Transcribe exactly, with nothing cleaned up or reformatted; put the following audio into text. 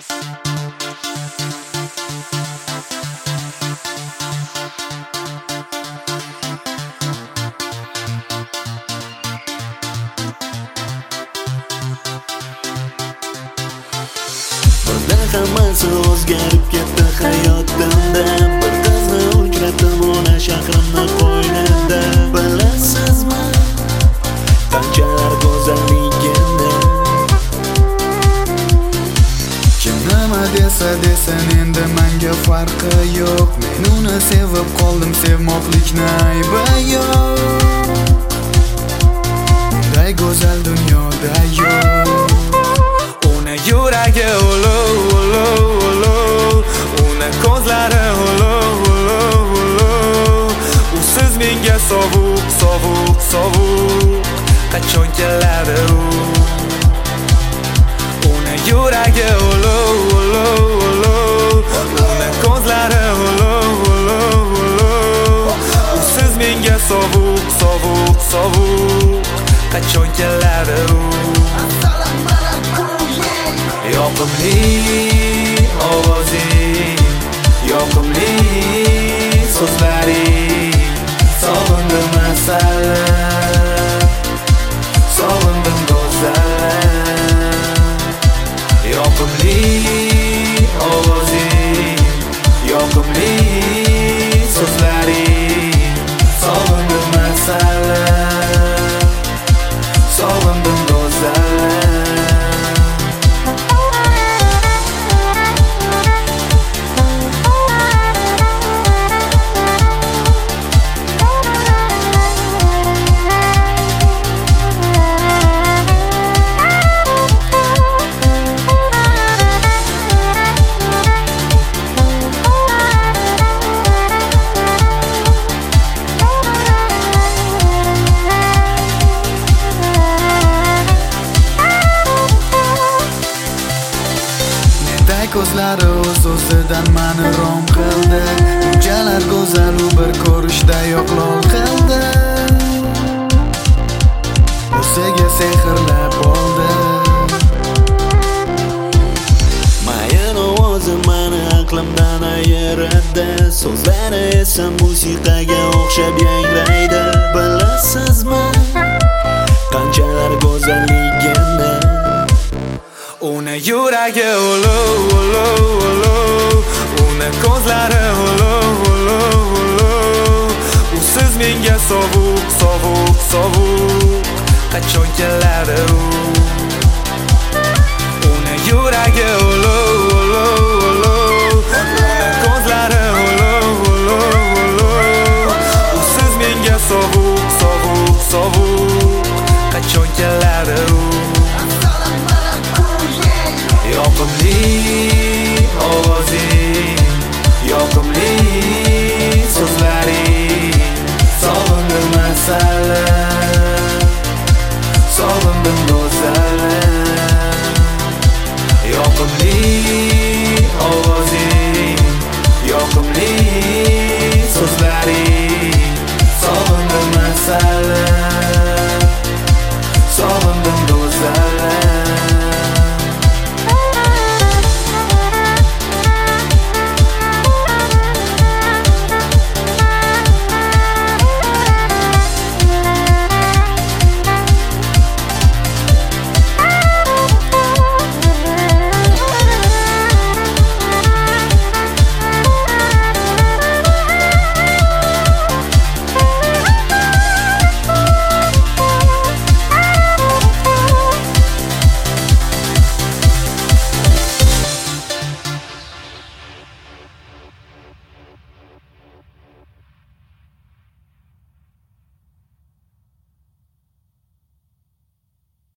Hammasi o'zgarib ketdi hayotimda. Bir qizni uchratdim ona shahrimni qo'ynida. Bilasizmi qanchalar go'zalligini? Kim nima desa desin endi menga farqi yo'q. Men uni sevib qoldim, sevmoqlikni aybi yo'q. Bunday go'zal dunyoda yo'q. Uni yuragi ulug' sovuq, sovuq, sovuq qachon keladi u? Uni yuragi ulug', ulug', ulug', uni ko'zlari ulug', ulug', ulug'. Usiz menga sovuq, sovuq, sovuq qachon keladi u? Yoqimli ovozing, yoqimli so'zlaring, sog'indim masalan, sog'indim go'zal. Yoqimli ovozing, yoqimli so'zlaring, sog'indim masalan, sog'indim go'zal. Ko'zlari o'z-o'zidan meni rom qildi. Unchalar go'zal u bir ko'rishda yo'qlol qildi. O'ziga sehrlab oldi. Mayin ovozi meni aqlimdan ayiradi. So'zlari esa musiqaga o'xshab yangraydi. Bilasizmi qanchalar go'zalligini? Uni yuragi ulug', ulug', ulug', uni ko'zlari ulug', ulug', ulug'. Usiz menga sovuq, sovuq, sovuq qachon keladi u?